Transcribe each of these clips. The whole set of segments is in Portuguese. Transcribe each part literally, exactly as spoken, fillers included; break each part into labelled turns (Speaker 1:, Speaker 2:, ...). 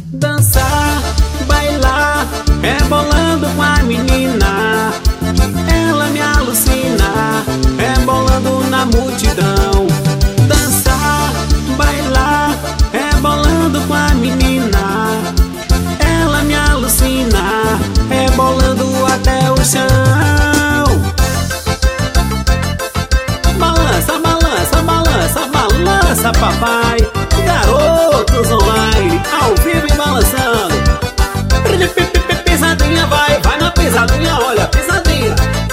Speaker 1: Dançar, bailar, rebolando com a menina. Ela me alucina, rebolando na multidão. Dançar, bailar, rebolando com a menina. Ela me alucina, rebolando até o chão. Balança, balança, balança, balança, papai. Garotos online, ao vivo e balançando. Pisadinha, vai, vai na pisadinha, olha, pisadinha.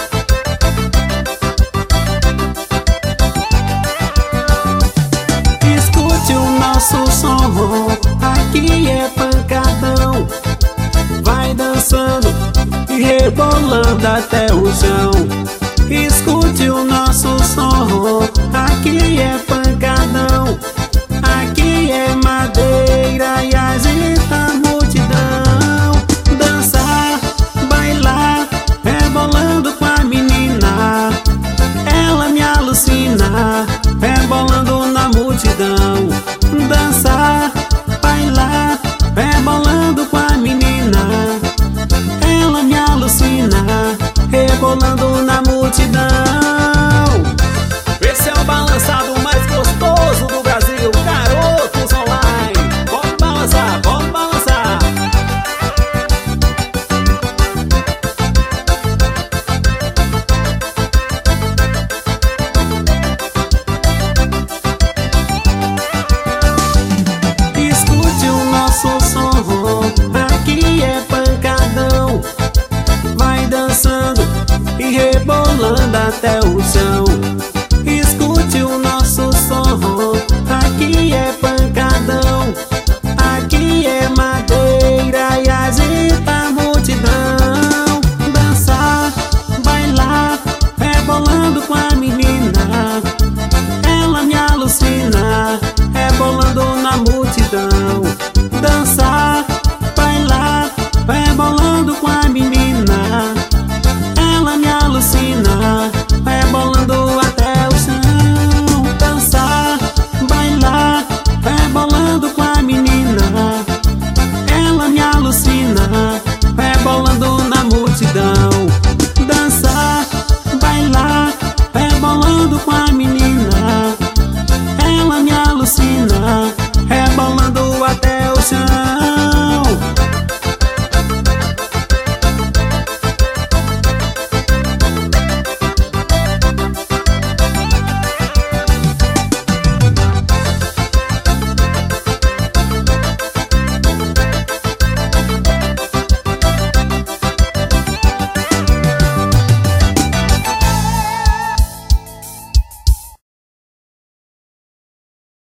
Speaker 1: Escute o nosso som, aqui é pancadão. Vai dançando e rebolando até o chão. Escute o nosso som, aqui é pancadão. Aqui é madeira e agita a multidão. Dançar, bailar, rebolando com a menina. Ela me alucina, rebolando na multidão. Dançar, bailar, rebolando com a menina. Ela me alucina, rebolando na multidão. Esse é o balançado mais gostoso do Brasil. Garotos online, vamos balançar, vamos balançar. Escute o nosso som, aqui é pancadão. Vai dançando e rebolando até o chão. Escute o nosso som, aqui é pancadão. Aqui é madeira e agita a multidão. Dançar, bailar, rebolando com a menina. Ela me alucina, rebolando na multidão. Dançar, bailar, rebolando com a menina. Ela me alucina, rebolando até o chão. Dançar, bailar, rebolando com a menina. Ela me alucina, rebolando na multidão. Dançar, bailar, rebolando com a menina. Ela me alucina, rebolando até